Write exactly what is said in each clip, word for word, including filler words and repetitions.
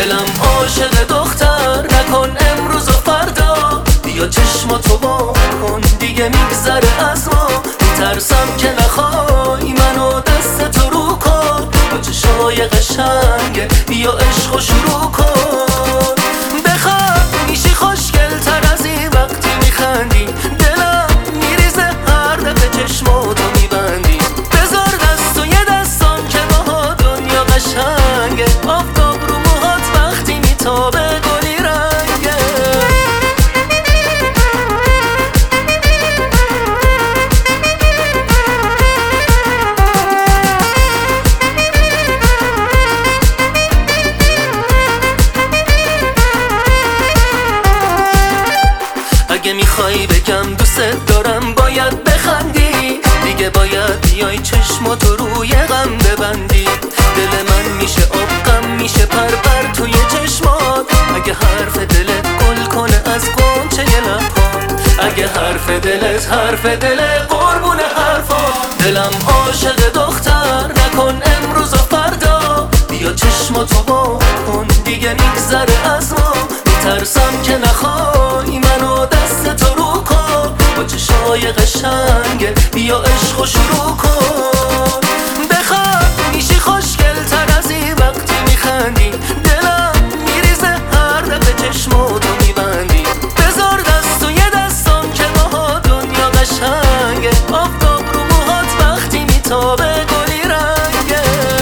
دلم عاشق دختر نکن امروز و فردا، بیا چشماتو وا کن دیگه میگذره از ما. میترسم که نخوای منو دست تو رو کن، با چشای قشنگه بیا عشقو شروع کن. بخواب میشی خوشگل تر از این وقتی میخندی، دلم میریزه هر دفعه چشماتو میبندی. بذار دست و یه دستان که با دنیا قشنگه، آفتاب رو موهات وقتی میتابه گلی رنگه. اگه میخوای بگم دوست دارم باید بخندی، دیگه باید بیای چشماتو روی غم ببندی. دل من میشه آب غم میشه پر پر توی چشمات، اگه حرف دلت گل کنه از غنچه لبات، اگه حرف دلت حرف دل قربون حرفات. دلم عاشق دختر نکن امروز و فردا، بیا چشماتو وا کن دیگه میگذره از ما. میترسم که نخوای منو دست تو رو کن، با چشای قشنگه بیا عشقو شروع کن. بخواب میشی خوشگل تر از این وقتی میخندی، دلم میریزه هر دفعه چشماتو میبندی. بذار دست و یه دستان که با دنیا قشنگه، آفتاب رو موهات وقتی میتابه گلی رنگه.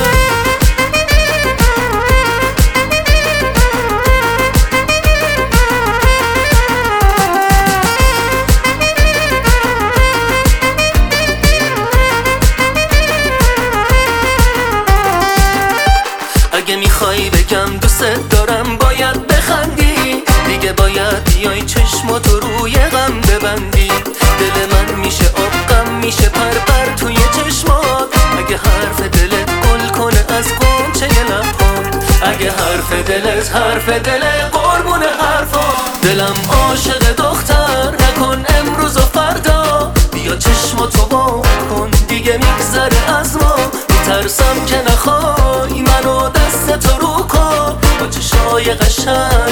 اگه میخوای بگم دوست دارم باید بخندی، دیگه باید بیای چشماتو روی غم ببندی. دل من میشه آب غم میشه پر پر توی چشمات، اگه حرف دلت گل کنه از غنچه لبات، اگه حرف دلت حرف دل قربون حرفات. دلم عاشق دختر نکن امروز و فردا، بیا چشماتو وا کن دیگه میگذره از ما. میترسم که نخوای منو دست تو رو کن، با چشای قشنگ